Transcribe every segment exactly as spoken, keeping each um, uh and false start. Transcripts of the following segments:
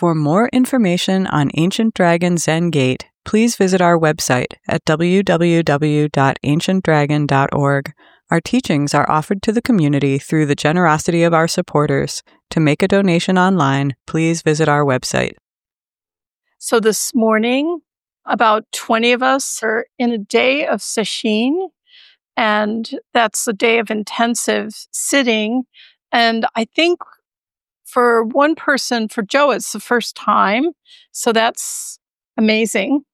For more information on Ancient Dragon Zen Gate, please visit our website at w w w dot ancient dragon dot org. Our teachings are offered to the community through the generosity of our supporters. To make a donation online, please visit our website. So this morning, about twenty of us are in a day of sesshin, and that's a day of intensive sitting. And I think for one person, for Joe, it's the first time. So that's amazing.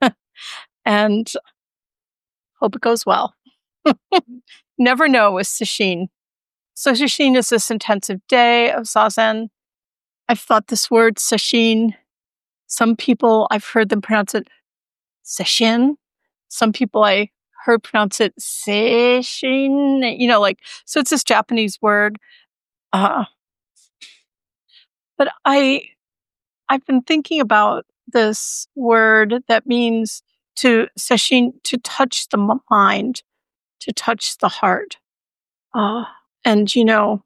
And hope it goes well. Never know with sesshin. So sesshin is this intensive day of zazen. I've thought this word sesshin. Some people, I've heard them pronounce it sesshin. Some people I heard pronounce it seishin. You know, like, so it's this Japanese word. Uh, but I, I've been thinking about this word that means to sesshin, to touch the mind, to touch the heart. Uh, and, you know,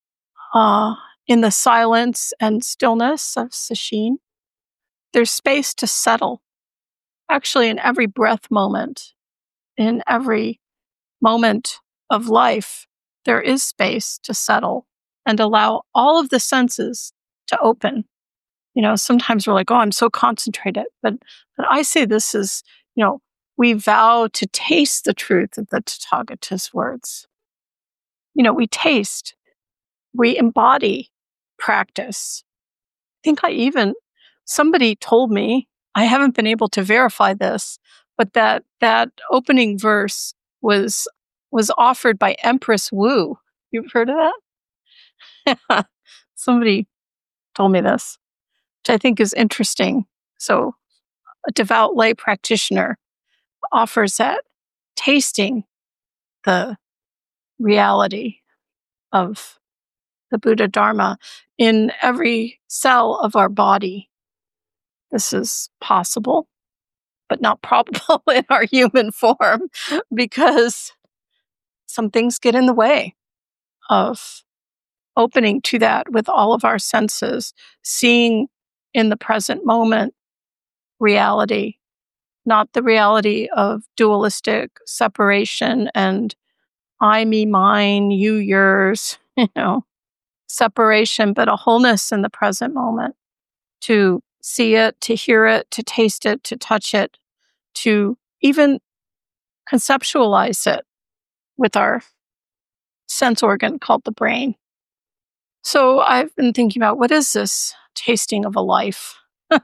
uh, in the silence and stillness of sesshin, there's space to settle. Actually, in every breath moment, in every moment of life, there is space to settle and allow all of the senses to open. You know, sometimes we're like, oh, I'm so concentrated. But, but I say this is, you know, we vow to taste the truth of the Tathagata's words. You know, we taste, we embody practice. I think I even, somebody told me, I haven't been able to verify this, but that that opening verse was was offered by Empress Wu. You've heard of that? Somebody told me this, which I think is interesting. So a devout lay practitioner offers that, tasting the reality of the Buddha Dharma in every cell of our body. This is possible, but not probable in our human form, because some things get in the way of opening to that with all of our senses, seeing in the present moment reality, not the reality of dualistic separation and I, me, mine, you, yours, you know, separation, but a wholeness in the present moment, to see it, to hear it, to taste it, to touch it, to even conceptualize it with our sense organ called the brain. So I've been thinking about, what is this tasting of a life,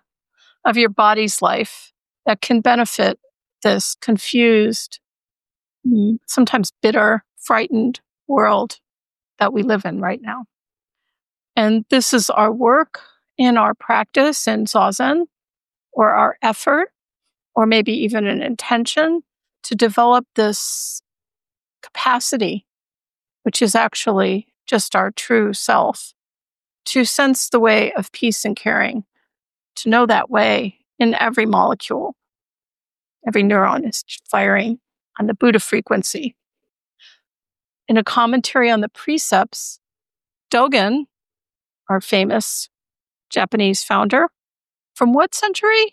of your body's life, that can benefit this confused, sometimes bitter, frightened world that we live in right now. And this is our work in our practice in zazen, or our effort, or maybe even an intention to develop this capacity, which is actually just our true self, to sense the way of peace and caring, to know that way in every molecule. Every neuron is firing on the Buddha frequency. In a commentary on the precepts, Dogen, our famous Japanese founder, from what century?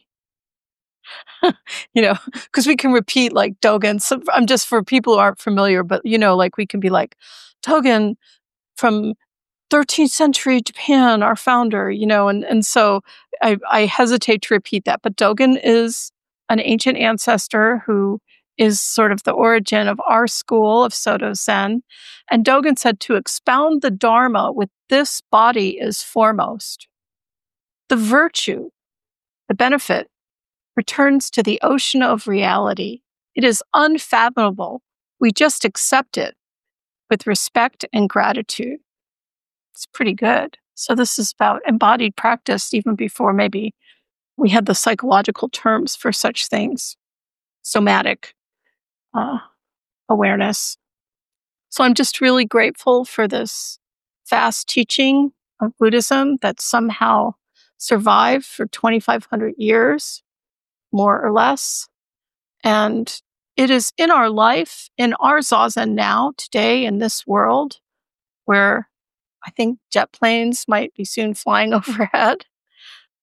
You know, because we can repeat like Dogen. So I'm just for people who aren't familiar, but you know, like we can be like Dogen from thirteenth century Japan, our founder, you know, and, and so I, I hesitate to repeat that. But Dogen is an ancient ancestor who is sort of the origin of our school of Soto Zen. And Dogen said, to expound the Dharma with this body is foremost. The virtue, the benefit, returns to the ocean of reality. It is unfathomable. We just accept it with respect and gratitude. It's pretty good. So this is about embodied practice, even before maybe we had the psychological terms for such things. Somatic uh, awareness. So I'm just really grateful for this fast teaching of Buddhism that somehow survived for twenty-five hundred years, more or less. And it is in our life, in our zazen now, today, in this world, where I think jet planes might be soon flying overhead.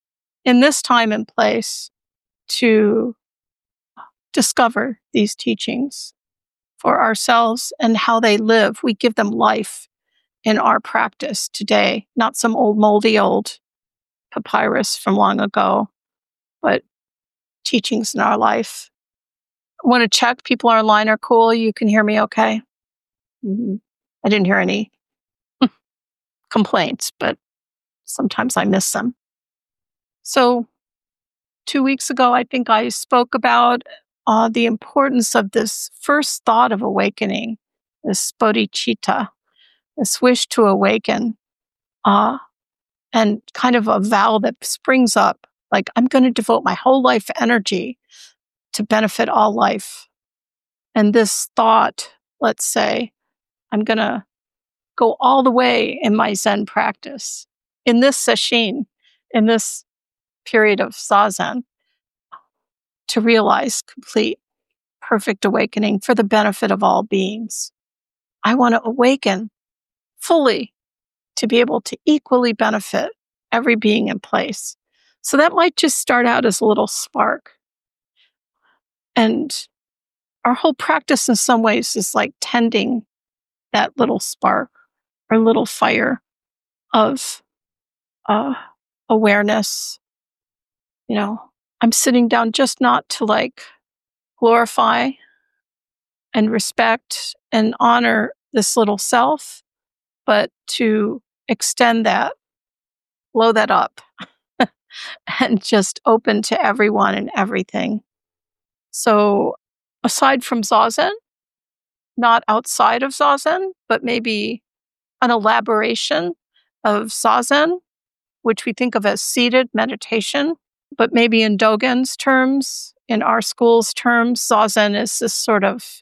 in this time and place to discover these teachings for ourselves and how they live. We give them life in our practice today, not some old moldy old papyrus from long ago, but teachings in our life. I want to check people online are cool. You can hear me okay? Mm-hmm. I didn't hear any complaints, but sometimes I miss them. So two weeks ago, I think I spoke about uh, the importance of this first thought of awakening, this bodhicitta, this wish to awaken, uh, and kind of a vow that springs up, like, I'm going to devote my whole life energy to benefit all life. And this thought, let's say, I'm going to go all the way in my Zen practice, in this sesshin, in this period of Zazen, to realize complete, perfect awakening for the benefit of all beings. I want to awaken fully to be able to equally benefit every being in place. So that might just start out as a little spark. And our whole practice in some ways is like tending that little spark or little fire of uh, awareness. You know, I'm sitting down just not to like glorify and respect and honor this little self, but to extend that, blow that up, and just open to everyone and everything. So aside from Zazen, not outside of Zazen, but maybe an elaboration of Zazen, which we think of as seated meditation, but maybe in Dogen's terms, in our school's terms, Zazen is this sort of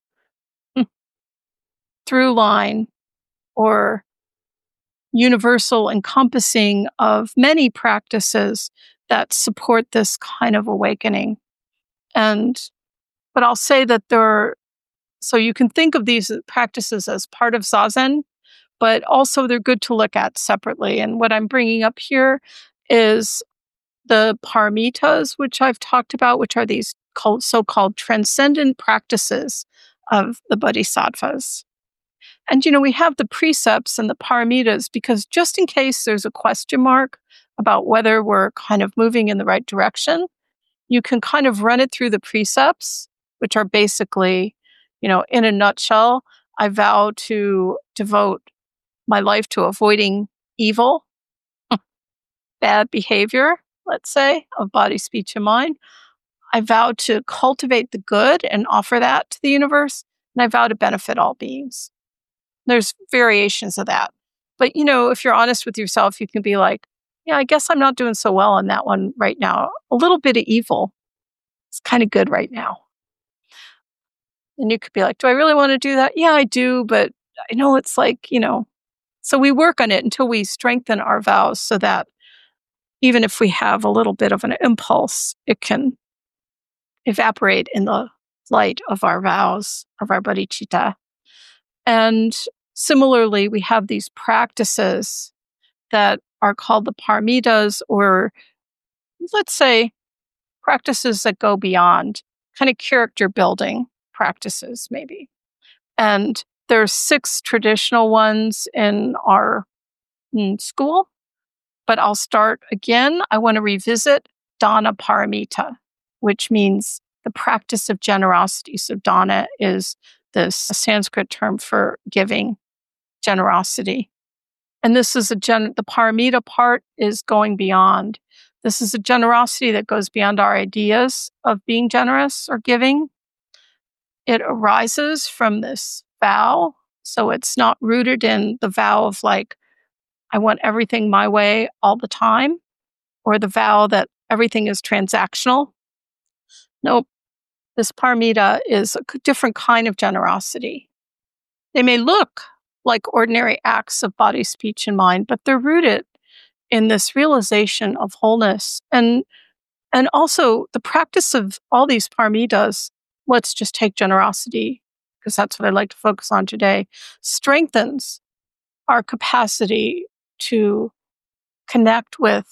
through line or universal encompassing of many practices that support this kind of awakening. And, but I'll say that there are, so you can think of these practices as part of Zazen, but also they're good to look at separately. And what I'm bringing up here is the paramitas, which I've talked about, which are these called, so-called transcendent practices of the bodhisattvas. And, you know, we have the precepts and the paramitas because just in case there's a question mark about whether we're kind of moving in the right direction, you can kind of run it through the precepts, which are basically, you know, in a nutshell, I vow to devote my life to avoiding evil, bad behavior, let's say, of body, speech, and mind. I vow to cultivate the good and offer that to the universe. And I vow to benefit all beings. There's variations of that. But, you know, if you're honest with yourself, you can be like, yeah, I guess I'm not doing so well on that one right now. A little bit of evil is kind of good right now. And you could be like, do I really want to do that? Yeah, I do. But I know it's like, you know, so we work on it until we strengthen our vows so that even if we have a little bit of an impulse, it can evaporate in the light of our vows, of our bodhicitta. And similarly, we have these practices that are called the paramitas, or let's say practices that go beyond, kind of character building practices, maybe. And there's six traditional ones in our in school, but I'll start again. I want to revisit Dana Paramita, which means the practice of generosity. So Dana is this Sanskrit term for giving, generosity. And this is a gen, the paramita part is going beyond. This is a generosity that goes beyond our ideas of being generous or giving. It arises from this vow. So it's not rooted in the vow of like, I want everything my way all the time, or the vow that everything is transactional. Nope. This paramita is a different kind of generosity. They may look like ordinary acts of body, speech, and mind, but they're rooted in this realization of wholeness. And, and also the practice of all these paramitas, let's just take generosity, because that's what I'd like to focus on today, strengthens our capacity to connect with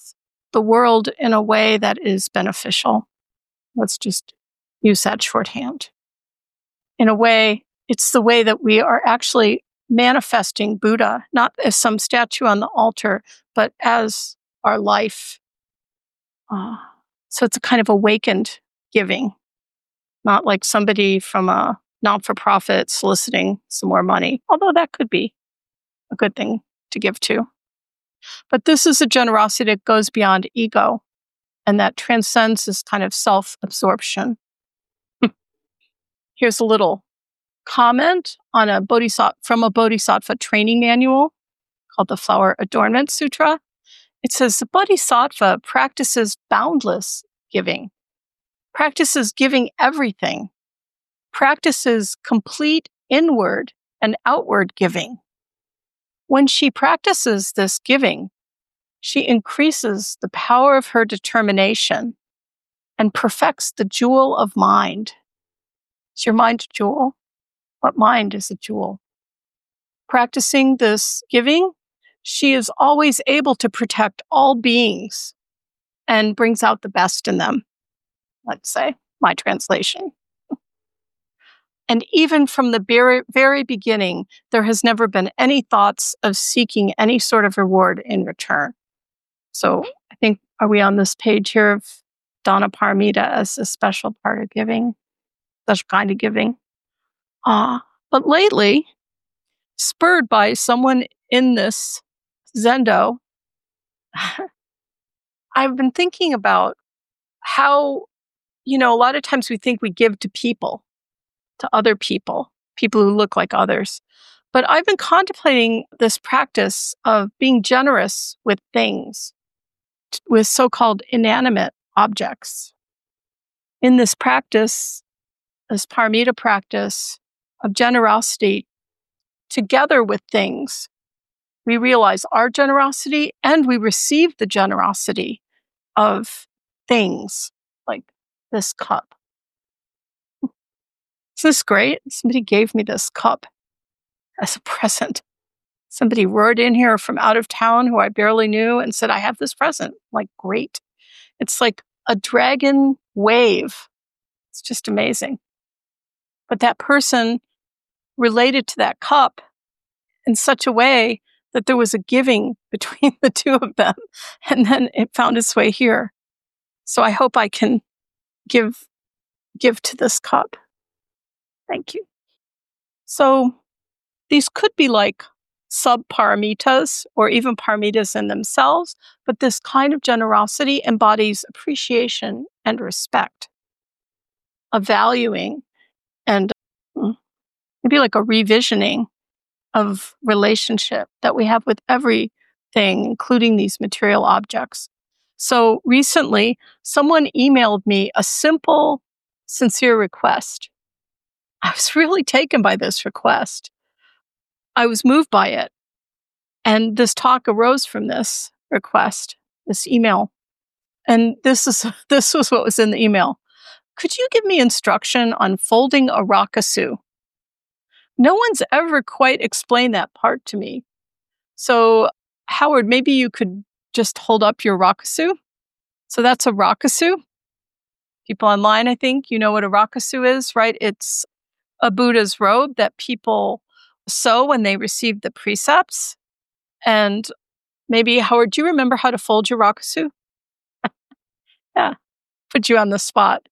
the world in a way that is beneficial. Let's just use that shorthand. In a way, it's the way that we are actually manifesting Buddha, not as some statue on the altar, but as our life. Uh, so it's a kind of awakened giving, not like somebody from a not-for-profit soliciting some more money, although that could be a good thing to give to. But this is a generosity that goes beyond ego and that transcends this kind of self-absorption. Here's a little comment on a bodhisattva from a bodhisattva training manual called the Flower Adornment Sutra. It says the bodhisattva practices boundless giving, practices giving everything, practices complete inward and outward giving. When she practices this giving, she increases the power of her determination and perfects the jewel of mind. Is your mind a jewel? What mind is a jewel? Practicing this giving, she is always able to protect all beings and brings out the best in them. Let's say, my translation. And even from the very, very beginning, there has never been any thoughts of seeking any sort of reward in return. So I think, are we on this page here of Dana Paramita as a special part of giving, special kind of giving? Ah, uh, but lately, spurred by someone in this Zendo, I've been thinking about how, you know, a lot of times we think we give to people, to other people, people who look like others. But I've been contemplating this practice of being generous with things, with so-called inanimate objects. In this practice, this paramita practice of generosity, together with things, we realize our generosity and we receive the generosity of things like this cup. Isn't this great? Somebody gave me this cup as a present. Somebody roared in here from out of town who I barely knew and said, I have this present. I'm like, great. It's like a dragon wave. It's just amazing. But that person related to that cup in such a way that there was a giving between the two of them. And then it found its way here. So I hope I can give, give to this cup. Thank you. So these could be like sub-paramitas or even paramitas in themselves, but this kind of generosity embodies appreciation and respect, a valuing and maybe like a revisioning of relationship that we have with everything, including these material objects. So recently, someone emailed me a simple, sincere request. I was really taken by this request. I was moved by it. And this talk arose from this request, this email. And this is this was what was in the email. Could you give me instruction on folding a rakusu? No one's ever quite explained that part to me. So, Howard, maybe you could just hold up your rakusu. So that's a rakusu. People online, I think, you know what a rakusu is, right? It's a Buddha's robe that people sew when they receive the precepts. And maybe, Howard, do you remember how to fold your rakusu? Yeah, put you on the spot.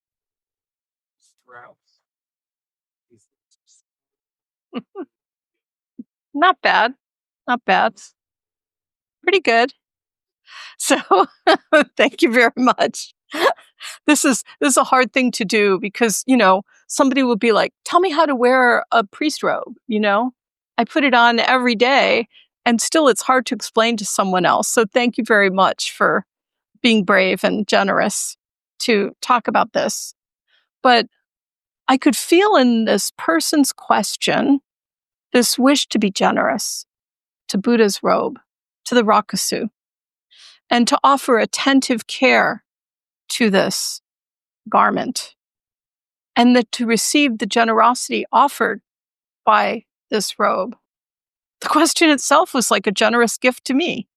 Not bad. Not bad. Pretty good. So thank you very much. This is this is a hard thing to do because, you know, somebody will be like, tell me how to wear a priest robe, you know? I put it on every day and still it's hard to explain to someone else. So thank you very much for being brave and generous to talk about this. But I could feel in this person's question this wish to be generous to Buddha's robe, to the rakusu, and to offer attentive care to this garment, and that to receive the generosity offered by this robe. The question itself was like a generous gift to me.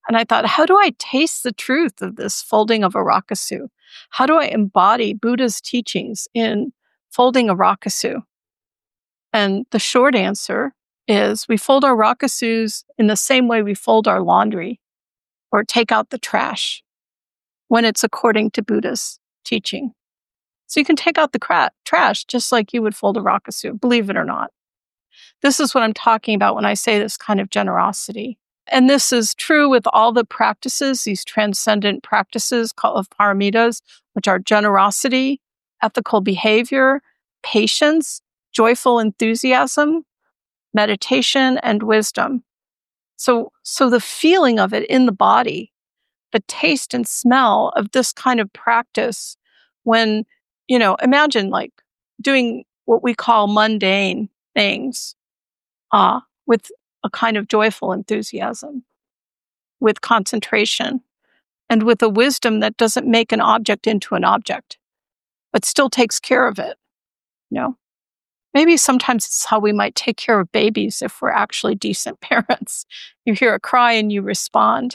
And I thought, how do I taste the truth of this folding of a rakusu? How do I embody Buddha's teachings in folding a rakusu? And the short answer is we fold our rakusus in the same way we fold our laundry or take out the trash when it's according to Buddha's teaching. So you can take out the cra- trash just like you would fold a rakusu, believe it or not. This is what I'm talking about when I say this kind of generosity. And this is true with all the practices, these transcendent practices of paramitas, which are generosity, ethical behavior, patience, joyful enthusiasm, meditation, and wisdom. So, so the feeling of it in the body, the taste and smell of this kind of practice when, you know, imagine like doing what we call mundane things uh, with a kind of joyful enthusiasm, with concentration, and with a wisdom that doesn't make an object into an object, but still takes care of it. You know, maybe sometimes it's how we might take care of babies if we're actually decent parents. You hear a cry and you respond.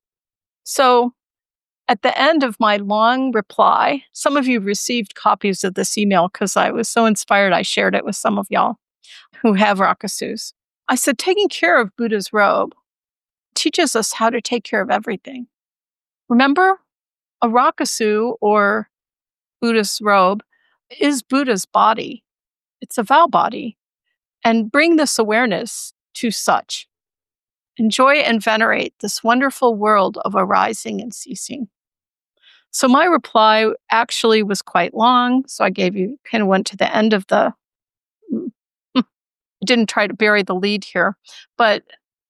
So at the end of my long reply, some of you received copies of this email because I was so inspired I shared it with some of y'all who have rakusus. I said, taking care of Buddha's robe teaches us how to take care of everything. Remember, a rakusu or Buddha's robe is Buddha's body. It's a vow body. And bring this awareness to such. Enjoy and venerate this wonderful world of arising and ceasing. So my reply actually was quite long. So I gave you, kind of went to the end of the, I didn't try to bury the lead here, but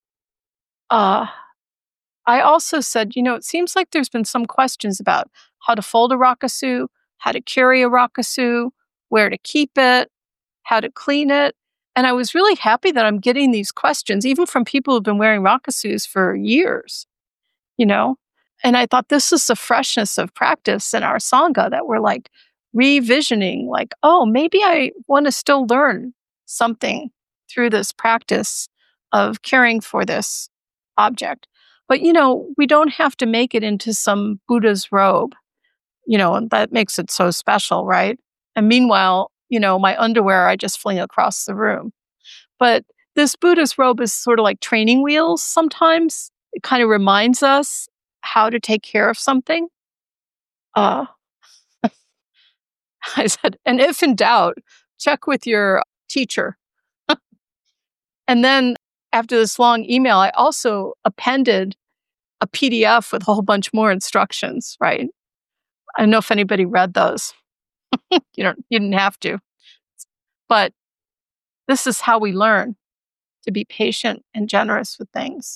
uh, I also said, you know, it seems like there's been some questions about how to fold a rakusu, how to carry a rakusu, where to keep it, how to clean it. And I was really happy that I'm getting these questions, even from people who've been wearing rakusus for years, you know? And I thought this is the freshness of practice in our Sangha that we're like revisioning, like, oh, maybe I want to still learn something through this practice of caring for this object. But, you know, we don't have to make it into some Buddha's robe, you know, and that makes it so special, right? And meanwhile, you know, my underwear, I just fling across the room. But this Buddha's robe is sort of like training wheels sometimes. It kind of reminds us how to take care of something. Uh, I said, and if in doubt, check with your teacher. And then after this long email, I also appended a P D F with a whole bunch more instructions, right? I don't know if anybody read those. you don't, you didn't have to. But this is how we learn to be patient and generous with things.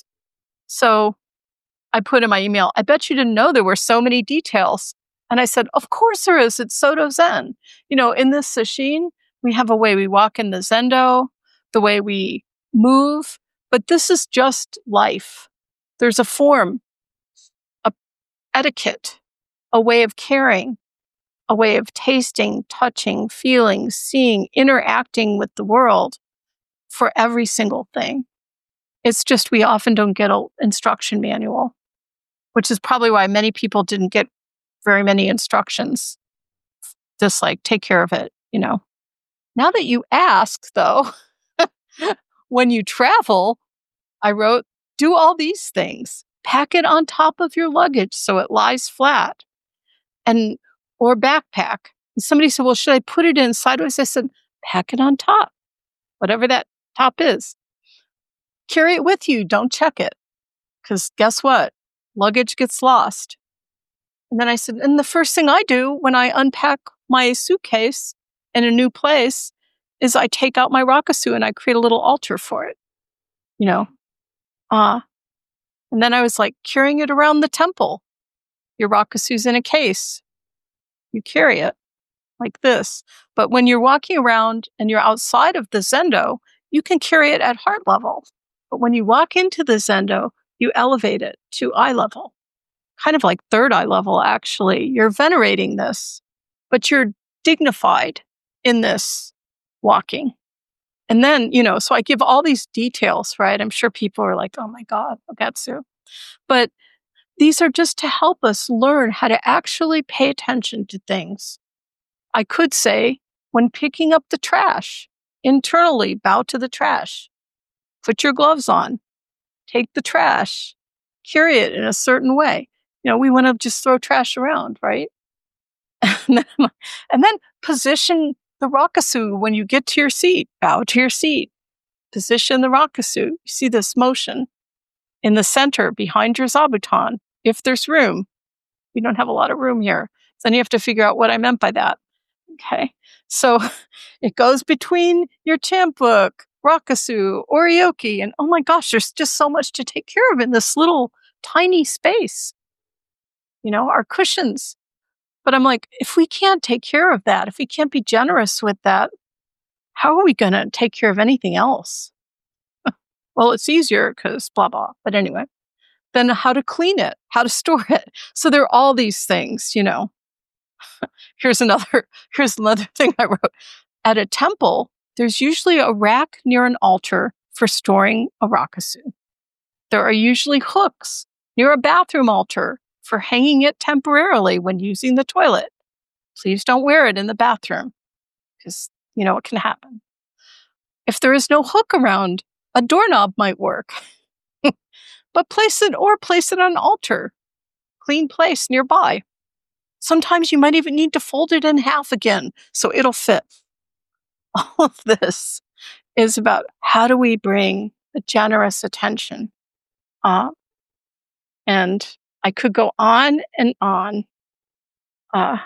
So I put in my email, I bet you didn't know there were so many details. And I said, of course there is. It's Soto Zen. You know, in this sesshin, we have a way we walk in the Zendo, the way we move, but this is just life. There's a form, a etiquette, a way of caring, a way of tasting, touching, feeling, seeing, interacting with the world for every single thing. It's just we often don't get an instruction manual, which is probably why many people didn't get very many instructions. Just like, take care of it, you know. Now that you ask, though, when you travel, I wrote, do all these things. Pack it on top of your luggage so it lies flat. And or backpack. And somebody said, well, should I put it in sideways? I said, pack it on top, whatever that top is. Carry it with you. Don't check it. Because guess what? Luggage gets lost. And then I said, and the first thing I do when I unpack my suitcase in a new place is I take out my rakusu and I create a little altar for it. You know? Uh, and then I was like, carrying it around the temple. Your rakusu's in a case. You carry it like this. But when you're walking around and you're outside of the Zendo, you can carry it at heart level. But when you walk into the Zendo, you elevate it to eye level. Kind of like third eye level, actually. You're venerating this, but you're dignified in this walking. And then, you know, so I give all these details, right? I'm sure people are like, oh my God, Ogetsu. But these are just to help us learn how to actually pay attention to things. I could say, when picking up the trash, internally bow to the trash. Put your gloves on. Take the trash. Carry it in a certain way. You know, we want to just throw trash around, right? And then, and then position the rakusu when you get to your seat. Bow to your seat. Position the rakusu. You see this motion in the center behind your zabuton, if there's room. We don't have a lot of room here. So then you have to figure out what I meant by that. Okay. So it goes between your chant book, rakusu, oryoki, and oh my gosh, there's just so much to take care of in this little tiny space. You know, our cushions. But I'm like, if we can't take care of that, if we can't be generous with that, how are we going to take care of anything else? Well, it's easier because blah, blah. But anyway, then how to clean it, how to store it. So there are all these things, you know. Here's another, here's another thing I wrote. At a temple, there's usually a rack near an altar for storing a rakusu. There are usually hooks near a bathroom altar for hanging it temporarily when using the toilet. Please don't wear it in the bathroom because, you know, it can happen. If there is no hook around, a doorknob might work. But place it or place it on an altar, clean place nearby. Sometimes you might even need to fold it in half again so it'll fit. All of this is about how do we bring a generous attention. Uh, and I could go on and on. Uh,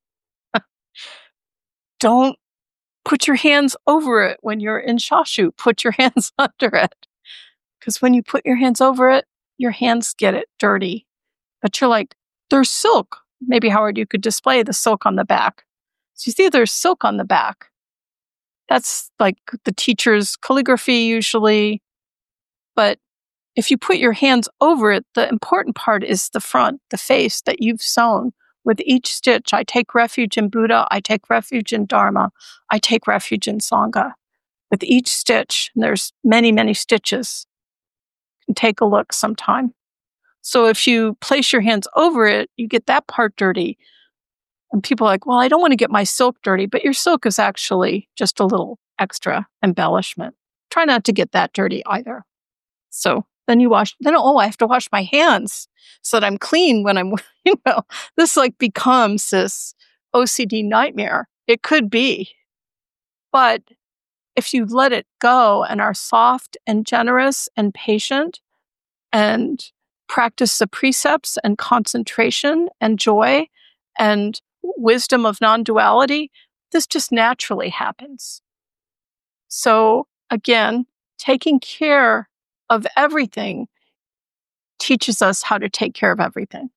don't put your hands over it when you're in shashu. Put your hands under it. Because when you put your hands over it, your hands get it dirty. But you're like, there's silk. Maybe, Howard, you could display the silk on the back. So you see there's silk on the back. That's like the teacher's calligraphy usually. But if you put your hands over it, the important part is the front, the face that you've sewn. With each stitch, I take refuge in Buddha, I take refuge in Dharma, I take refuge in Sangha. With each stitch, and there's many, many stitches. You can take a look sometime. So if you place your hands over it, you get that part dirty. And people are like, well, I don't want to get my silk dirty, but your silk is actually just a little extra embellishment. Try not to get that dirty either. So then you wash, then, oh, I have to wash my hands so that I'm clean when I'm, you know, this like becomes this O C D nightmare. It could be. But if you let it go and are soft and generous and patient and practice the precepts and concentration and joy and wisdom of non-duality, this just naturally happens. So again, taking care of everything teaches us how to take care of everything.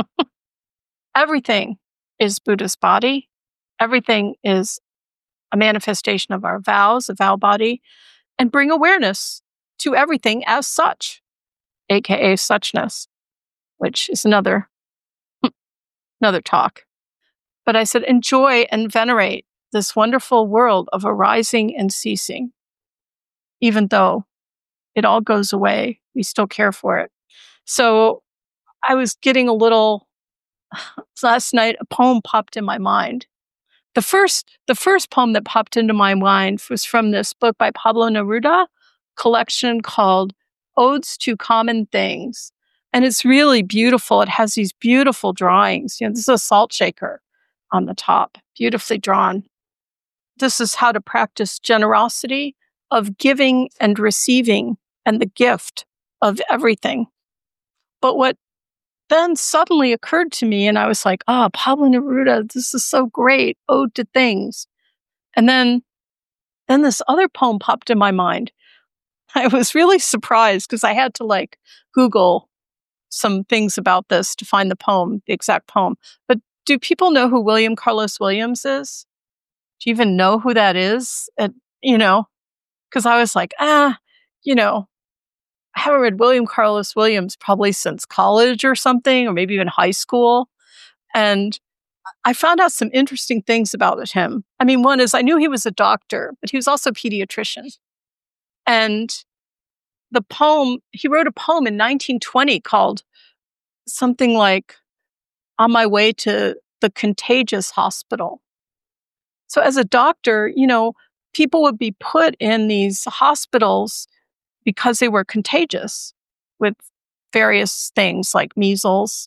Everything is Buddha's body. Everything is a manifestation of our vows, a vow body, and bring awareness to everything as such, aka suchness, which is another, another talk. But I said, enjoy and venerate this wonderful world of arising and ceasing. Even though it all goes away, we still care for it. So I was getting a little, last night, a poem popped in my mind. The first, the first poem that popped into my mind was from this book by Pablo Neruda, collection called Odes to Common Things. And it's really beautiful. It has these beautiful drawings. You know, this is a salt shaker on the top, beautifully drawn. This is how to practice generosity of giving and receiving and the gift of everything. But what then suddenly occurred to me, and I was like, ah, oh, Pablo Neruda, this is so great, Ode to Things. And then, then this other poem popped in my mind. I was really surprised because I had to like Google some things about this to find the poem, the exact poem. But do people know who William Carlos Williams is? Do you even know who that is? It, you know, because I was like, ah, you know, I haven't read William Carlos Williams probably since college or something, or maybe even high school. And I found out some interesting things about him. I mean, one is I knew he was a doctor, but he was also a pediatrician. And the poem, he wrote a poem in nineteen twenty called something like On My Way to the Contagious Hospital. So as a doctor, you know, people would be put in these hospitals because they were contagious with various things like measles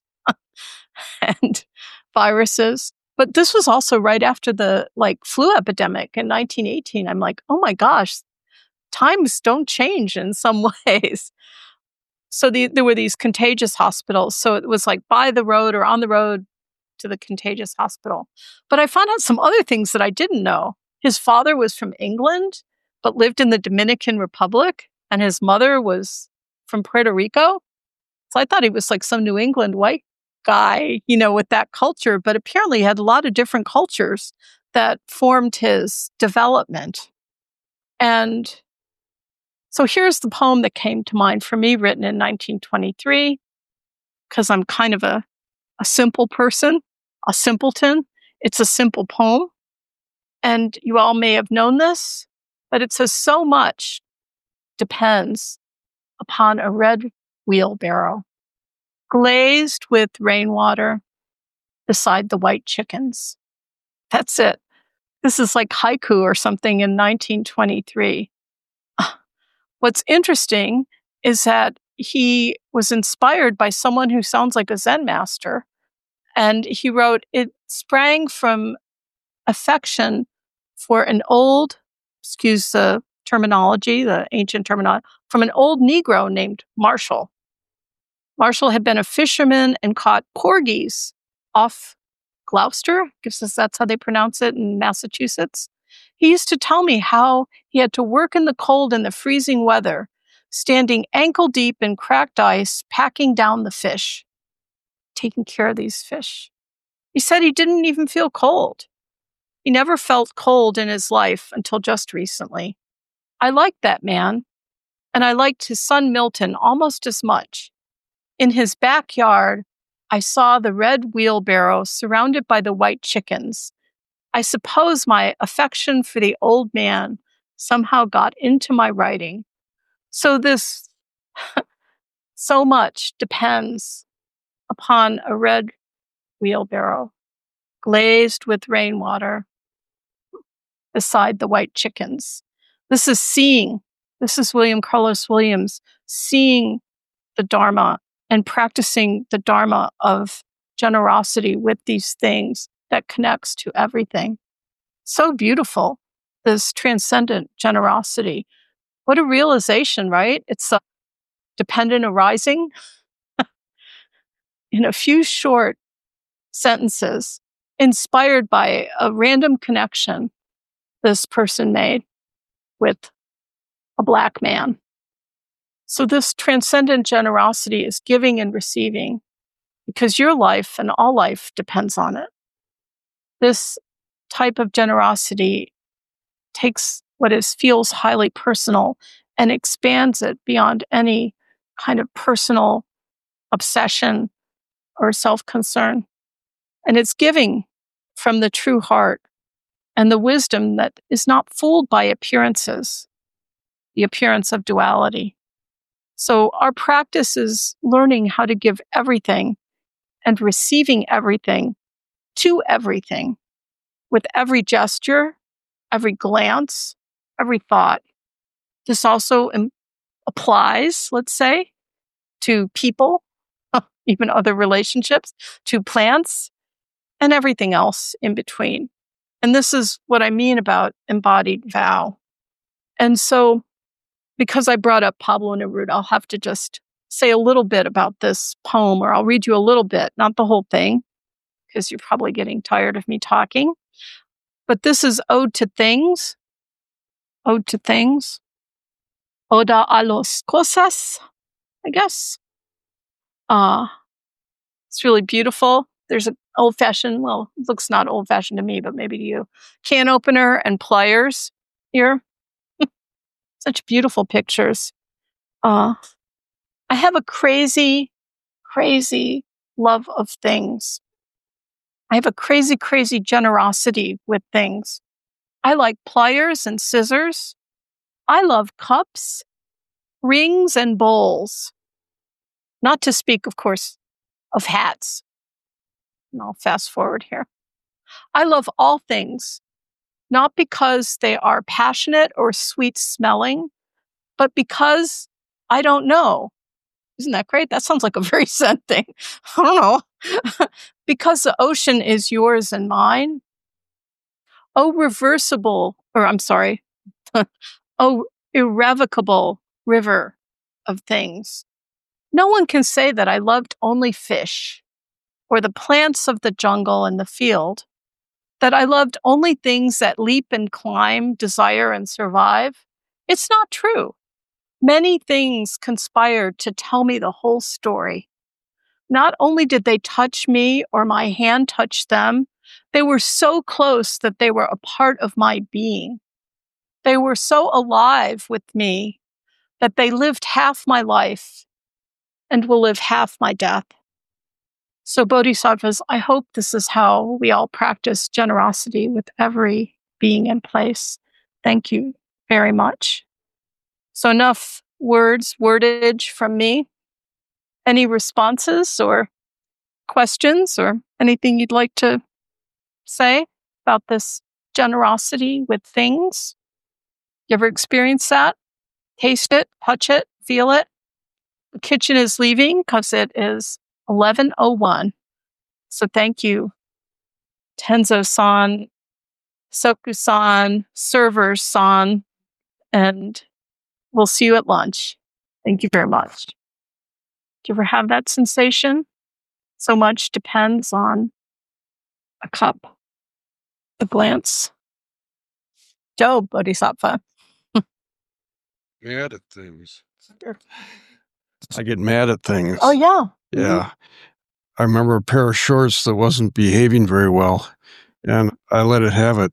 and viruses. But this was also right after the like flu epidemic in nineteen eighteen. I'm like, oh my gosh, times don't change in some ways. So the, there were these contagious hospitals. So it was like by the road or on the road to the contagious hospital. But I found out some other things that I didn't know. His father was from England, but lived in the Dominican Republic, and his mother was from Puerto Rico. So I thought he was like some New England white guy, you know, with that culture, but apparently he had a lot of different cultures that formed his development. And so here's the poem that came to mind for me, written in nineteen twenty-three, because I'm kind of a, a simple person, a simpleton. It's a simple poem. And you all may have known this, but it says, so much depends upon a red wheelbarrow, glazed with rainwater beside the white chickens. That's it. This is like haiku or something in nineteen twenty-three. What's interesting is that he was inspired by someone who sounds like a Zen master. And he wrote, it sprang from affection for an old, excuse the terminology, the ancient terminology, from an old Negro named Marshall. Marshall had been a fisherman and caught porgies off Gloucester, because that's how they pronounce it in Massachusetts. He used to tell me how he had to work in the cold and the freezing weather, standing ankle deep in cracked ice, packing down the fish, taking care of these fish. He said he didn't even feel cold. He never felt cold in his life until just recently. I liked that man, and I liked his son Milton almost as much. In his backyard, I saw the red wheelbarrow surrounded by the white chickens. I suppose my affection for the old man somehow got into my writing. So this so much depends upon a red wheelbarrow, glazed with rainwater beside the white chickens. This is seeing. This is William Carlos Williams seeing the Dharma and practicing the Dharma of generosity with these things that connects to everything. So beautiful, this transcendent generosity. What a realization, right? It's a dependent arising in a few short sentences, inspired by a random connection this person made with a Black man. So this transcendent generosity is giving and receiving, because your life and all life depends on it. This type of generosity takes what is feels highly personal and expands it beyond any kind of personal obsession or self-concern. And it's giving from the true heart and the wisdom that is not fooled by appearances, the appearance of duality. So our practice is learning how to give everything and receiving everything to everything, with every gesture, every glance, every thought. This also im- applies, let's say, to people, even other relationships, to plants, and everything else in between. And this is what I mean about embodied vow. And so, because I brought up Pablo Neruda, I'll have to just say a little bit about this poem, or I'll read you a little bit, not the whole thing, because you're probably getting tired of me talking. But this is Ode to Things. Ode to Things. Oda a los cosas, I guess. Uh, it's really beautiful. There's an old-fashioned, well, it looks not old-fashioned to me, but maybe to you, can opener and pliers here. Such beautiful pictures. Uh, I have a crazy, crazy love of things. I have a crazy, crazy generosity with things. I like pliers and scissors. I love cups. rings and bowls. Not to speak, of course, of hats. And I'll fast forward here. I love all things, not because they are passionate or sweet smelling, but because I don't know. Isn't that great? That sounds like a very Zen thing. I don't know. Because the ocean is yours and mine. Oh, reversible, or I'm sorry. Oh, irrevocable river of things. No one can say that I loved only fish or the plants of the jungle and the field, that I loved only things that leap and climb, desire and survive. It's not true. Many things conspired to tell me the whole story. Not only did they touch me or my hand touch them, they were so close that they were a part of my being. They were so alive with me that they lived half my life and will live half my death. So Bodhisattvas, I hope this is how we all practice generosity with every being in place. Thank you very much. So enough words, wordage from me. Any responses or questions or anything you'd like to say about this generosity with things? You ever experienced that? Taste it, touch it, feel it? The kitchen is leaving because it is eleven oh one. So thank you, Tenzo-san, Soku-san, Server-san, and we'll see you at lunch. Thank you very much. Do you ever have that sensation? So much depends on a cup, a glance. Joe, Bodhisattva. Mad at things. I get mad at things. Oh, yeah. Yeah. Mm-hmm. I remember a pair of shorts that wasn't behaving very well, and I let it have it.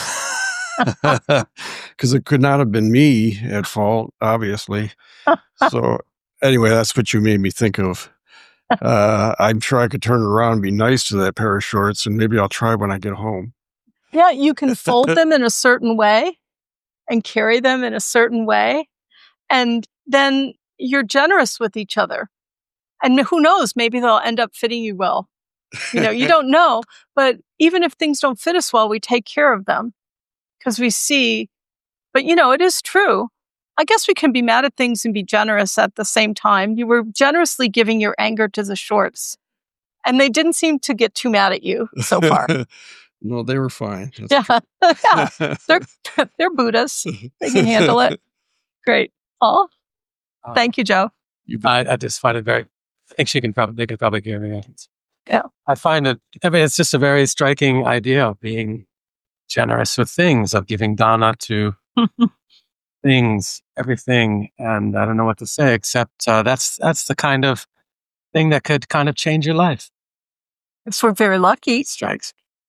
Because it could not have been me at fault, obviously. So anyway, that's what you made me think of. Uh, I'm sure I could turn around and be nice to that pair of shorts, and maybe I'll try when I get home. Yeah, you can fold them in a certain way and carry them in a certain way. And then you're generous with each other. And who knows, maybe they'll end up fitting you well. You know, you don't know. But even if things don't fit us well, we take care of them because we see. But, you know, it is true. I guess we can be mad at things and be generous at the same time. You were generously giving your anger to the shorts, and they didn't seem to get too mad at you so far. No, they were fine. That's yeah, yeah. They're they're Buddhists. They can handle it. Great. Oh, thank you, Joe. You, I, I just find it very. I think she can probably they could probably hear me. Yeah. I find it. I mean, it's just a very striking idea of being generous with things, of giving dana to things, everything, and I don't know what to say except uh, that's that's the kind of thing that could kind of change your life. If we're very lucky, strikes.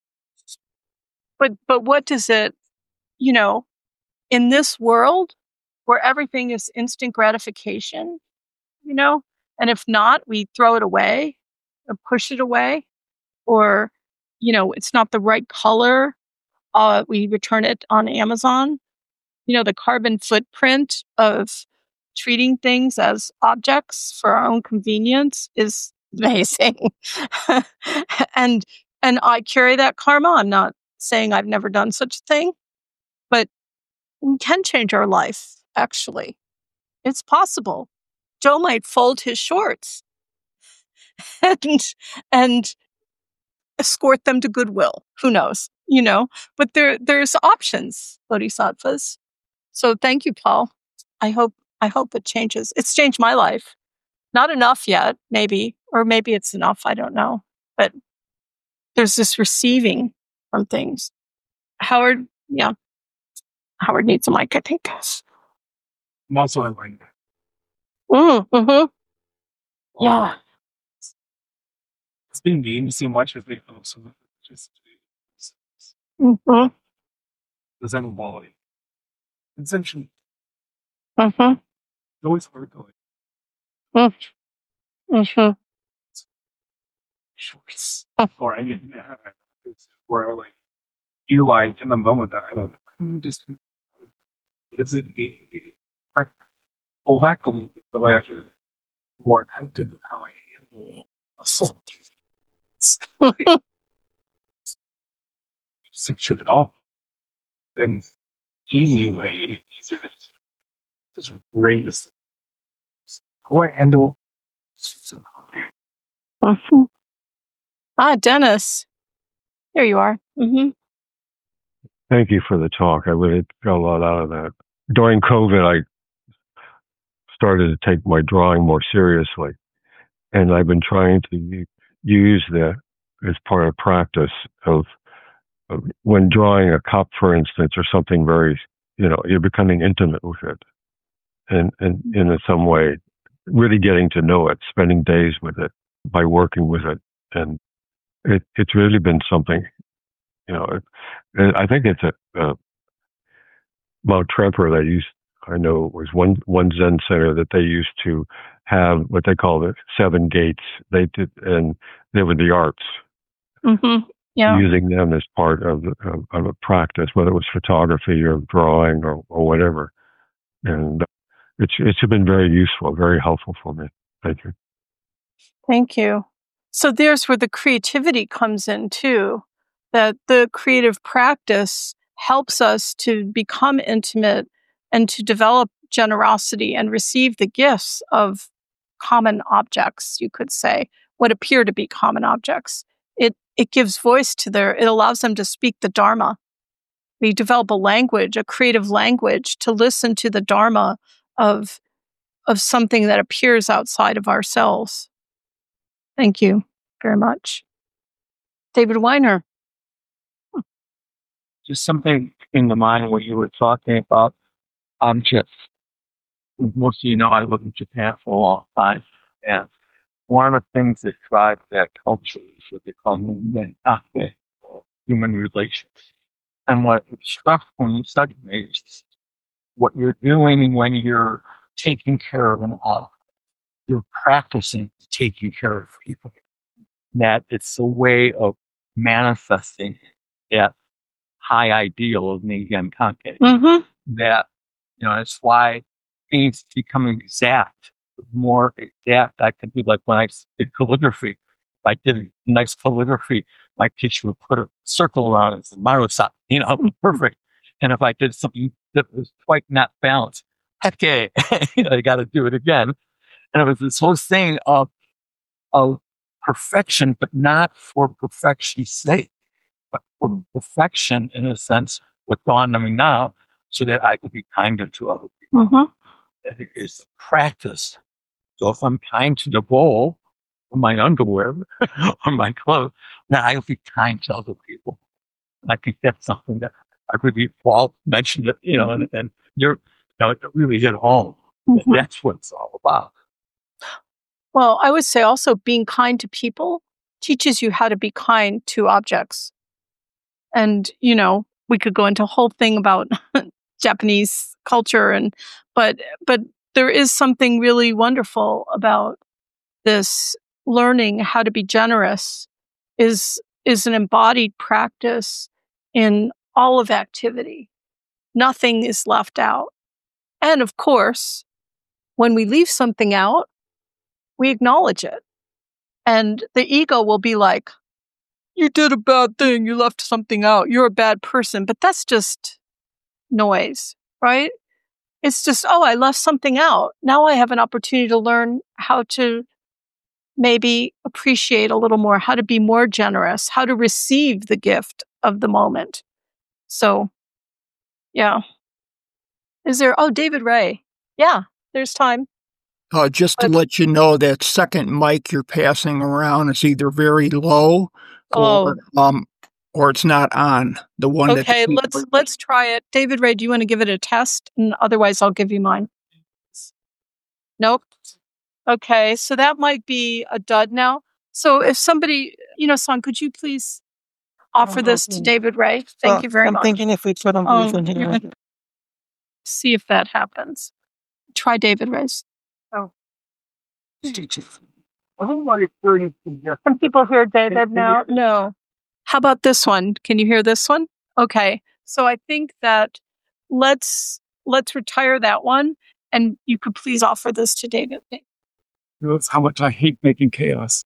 But but what does it? You know, in this world where everything is instant gratification, you know, and if not, we throw it away or push it away, or you know, it's not the right color. Uh, we return it on Amazon. You know, the carbon footprint of treating things as objects for our own convenience is amazing. and and I carry that karma. I'm not saying I've never done such a thing, but we can change our life, actually. It's possible. Joe might fold his shorts and and escort them to Goodwill. Who knows? You know, but there there's options, bodhisattvas. So thank you, Paul. I hope I hope it changes. It's changed my life. Not enough yet, maybe, or maybe it's enough. I don't know. But there's this receiving from things. Howard, yeah. Howard needs a mic, I think. I'm also in line. Mm, mm-hmm. Yeah. It's been mean so much with me also. Just Mm-hmm. the Zen quality. Essentially, Mm-hmm. it's always hard to like Mm-hmm. Mm-hmm. shorts. Or I mean, where like you like in the moment that I don't just is it me? Oh, actually, the last more active in how I handle assault. Section it off. Then easy way, easier to just raise. How I handle. Mm-hmm. Ah, Dennis. There you are. Mm-hmm. Thank you for the talk. I really got a lot out of that. During COVID, I started to take my drawing more seriously. And I've been trying to use that as part of practice of, of when drawing a cup, for instance, or something very, you know, you're becoming intimate with it. And, and, and in some way, really getting to know it, spending days with it by working with it. And it, it's really been something, you know, it, I think it's a, a Mount Tremper that used, I know was one, one Zen center that they used to have what they call the seven gates. They did, and they were the arts. Mm-hmm. Yeah. Using them as part of, of, of a practice, whether it was photography or drawing or, or whatever. And it's, it's been very useful, very helpful for me. Thank you. Thank you. So there's where the creativity comes in too, that the creative practice helps us to become intimate and to develop generosity and receive the gifts of common objects, you could say, what appear to be common objects. It it gives voice to their, it allows them to speak the Dharma. We develop a language, a creative language to listen to the Dharma of, of something that appears outside of ourselves. Thank you very much. David Weiner. Just something in the mind when you were talking about objects. Most of you know I lived in Japan for a long time, and one of the things that drives that culture is what they call Nunmen-ake, or human relations. And what struck when you study me is what you're doing when you're taking care of an object. You're practicing taking care of people. That it's a way of manifesting that high ideal of Ningen Kanke. Mm-hmm. That, you know, it's why things become exact. More exact, I could be like when I did calligraphy. If I did nice calligraphy, my teacher would put a circle around it and say, Maru-san, you know, perfect. And if I did something that was quite not balanced, heck yeah, you know, you got to do it again. And it was this whole thing of, of perfection, but not for perfection's sake, but for perfection in a sense, what dawned on me now, so that I could be kinder to other people. Mm-hmm. That is practice. So if I'm kind to the bowl, or my underwear, or my clothes, then I'll be kind to other people. And I think that's something that I really, Paul mentioned it, you know, and, and you're, you know, it really hit home. Mm-hmm. That's what it's all about. Well, I would say also being kind to people teaches you how to be kind to objects. And, you know, we could go into a whole thing about Japanese culture, and but but there is something really wonderful about this learning how to be generous is is an embodied practice in all of activity. Nothing is left out. And of course, when we leave something out, we acknowledge it. And the ego will be like, you did a bad thing, you left something out, you're a bad person. But that's just noise, right? It's just, oh, I left something out. Now I have an opportunity to learn how to maybe appreciate a little more, how to be more generous, how to receive the gift of the moment. So, yeah. Is there, oh, David Ray. Yeah, there's time. Uh, just to But- let you know, that second mic you're passing around is either very low Oh. or um or it's not on. The one that Okay, let's let's try it. David Ray, do you want to give it a test? And otherwise I'll give you mine. Nope. Okay, so that might be a dud now. So if somebody, you know, Son, could you please offer this to David Ray? Thank you very I'm much. thinking if we put them Oh, both in here. you're- See if that happens. Try David Ray's. Oh. Everybody thirty Can people hear David now? No. How about this one? Can you hear this one? Okay. So I think that let's let's retire that one And you could please offer this to David. That's how much I hate making chaos.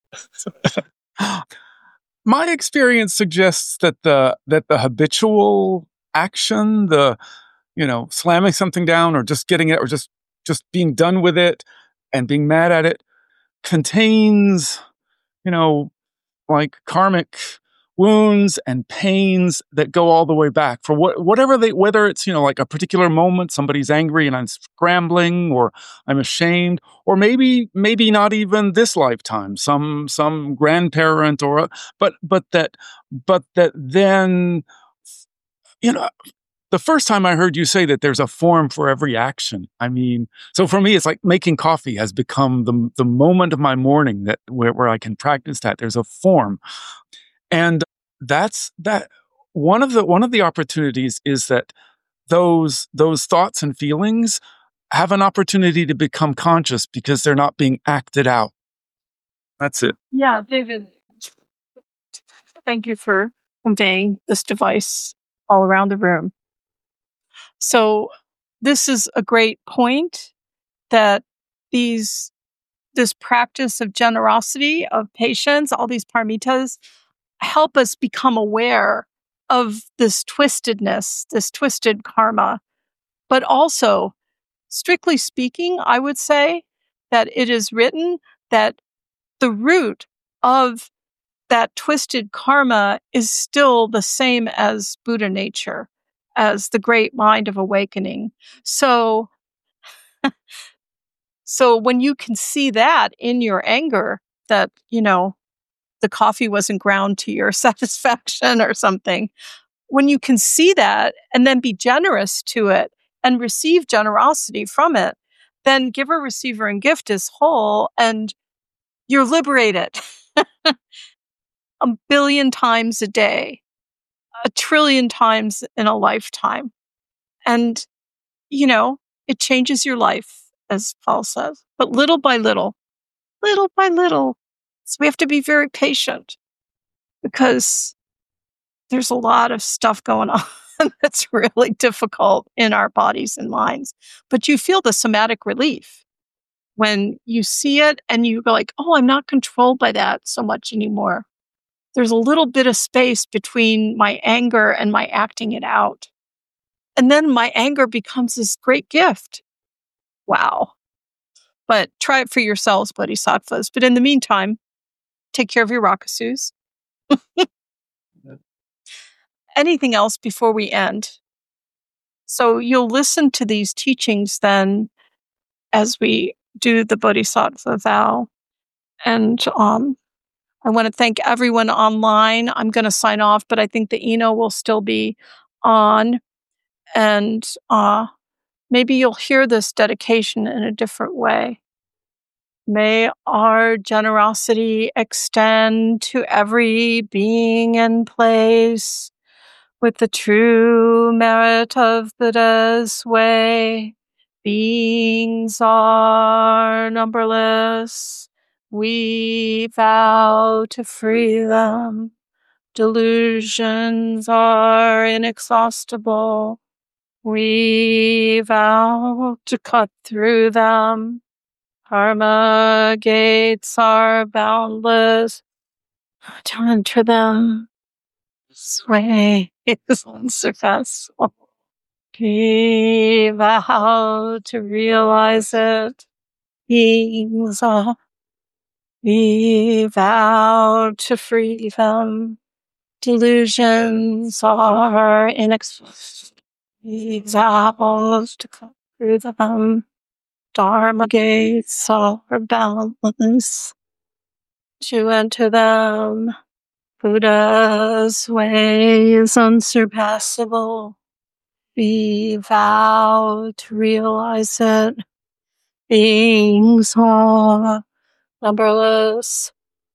My experience suggests that the that the habitual action, the you know, slamming something down or just getting it or just just being done with it and being mad at it contains, you know, like karmic wounds and pains that go all the way back for what, whatever they, whether it's, you know, like a particular moment, somebody's angry and I'm scrambling or I'm ashamed, or maybe, maybe not even this lifetime, some, some grandparent or, but, but that, but that then, you know, the first time I heard you say that there's a form for every action. I mean, so for me, it's like making coffee has become the, the moment of my morning that where, where I can practice that. There's a form. And that's that one of the one of the opportunities is that those those thoughts and feelings have an opportunity to become conscious because they're not being acted out. That's it. Yeah, David, thank you for conveying this device all around the room. So this is a great point that these this practice of generosity, of patience, all these paramitas help us become aware of this twistedness, this twisted karma. But also, strictly speaking, I would say that it is written that the root of that twisted karma is still the same as Buddha nature, as the great mind of awakening. So, so when you can see that in your anger, that, you know, the coffee wasn't ground to your satisfaction or something, when you can see that and then be generous to it and receive generosity from it, then giver, receiver, and gift is whole and you're liberated a billion times a day, a trillion times in a lifetime. And, you know, it changes your life, as Paul says, but little by little, little by little. So we have to be very patient because there's a lot of stuff going on that's really difficult in our bodies and minds. But you feel the somatic relief when you see it and you go like, oh, I'm not controlled by that so much anymore. There's a little bit of space between my anger and my acting it out. And then my anger becomes this great gift. Wow. But try it for yourselves, bodhisattvas. But in the meantime, take care of your rakusus. Anything else before we end? So you'll listen to these teachings then as we do the Bodhisattva vow. And um, I want to thank everyone online. I'm going to sign off, but I think the Eno will still be on. And uh, maybe you'll hear this dedication in a different way. May our generosity extend to every being and place with the true merit of Buddha's way. Beings are numberless. We vow to free them. Delusions are inexhaustible. We vow to cut through them. Karma gates are boundless. To enter them. This way is unsurpassable. We vow to realize it. Beings are. We vow to free them. Delusions are inexhaustible. We vow to cut through them. Dharma gates are boundless. To enter them. Buddha's way is unsurpassable. We vow to realize it. Beings are numberless.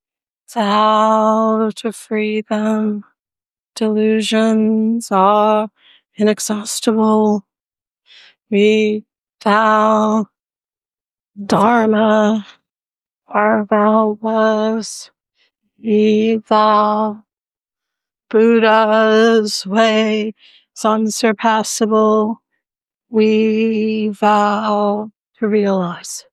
Vow to free them. Delusions are inexhaustible. We vow. Dharma are boundless. We vow. Buddha's way is unsurpassable. we vow to realize.